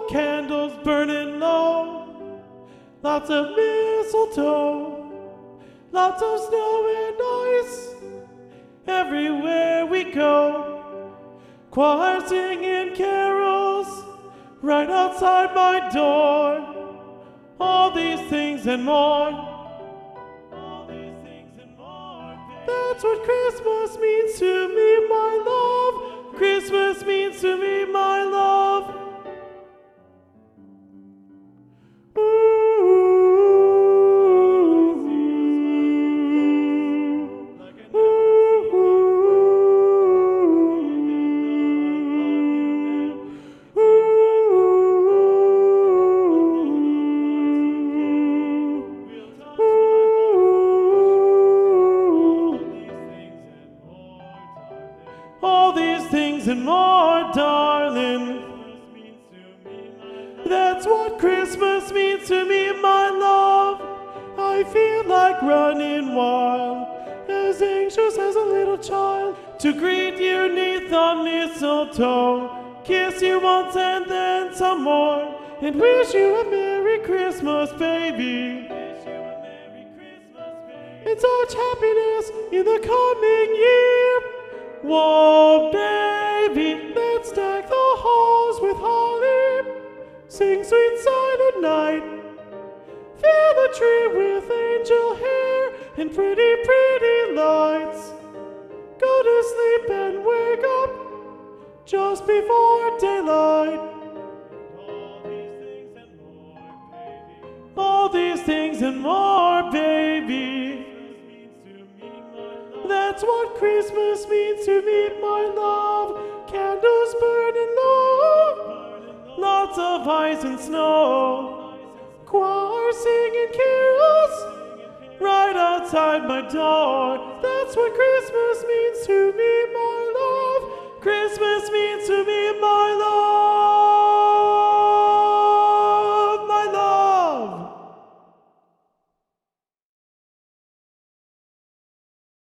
candles burning low, lots of mistletoe, lots of snow and ice everywhere we go. Choir singing carols right outside my door. All these things and more. All these things and more. That's what Christmas means to me, my love. Christmas means to me, my love. All these things and more, darling. That's what Christmas means to me, my love. I feel like running wild, as anxious as a little child, to greet you neath the mistletoe, kiss you once and then some more, and wish you a Merry Christmas, baby. And such happiness in the coming year. Whoa, baby, let's deck the halls with holly, sing Sweet Silent Night, fill the tree with angel hair and pretty, pretty lights. Go to sleep and wake up just before daylight. All these things and more, baby. That's what Christmas means to me, my love. Candles burning low, lots of ice and snow. Choir singing carols right outside my door. That's what Christmas means to me.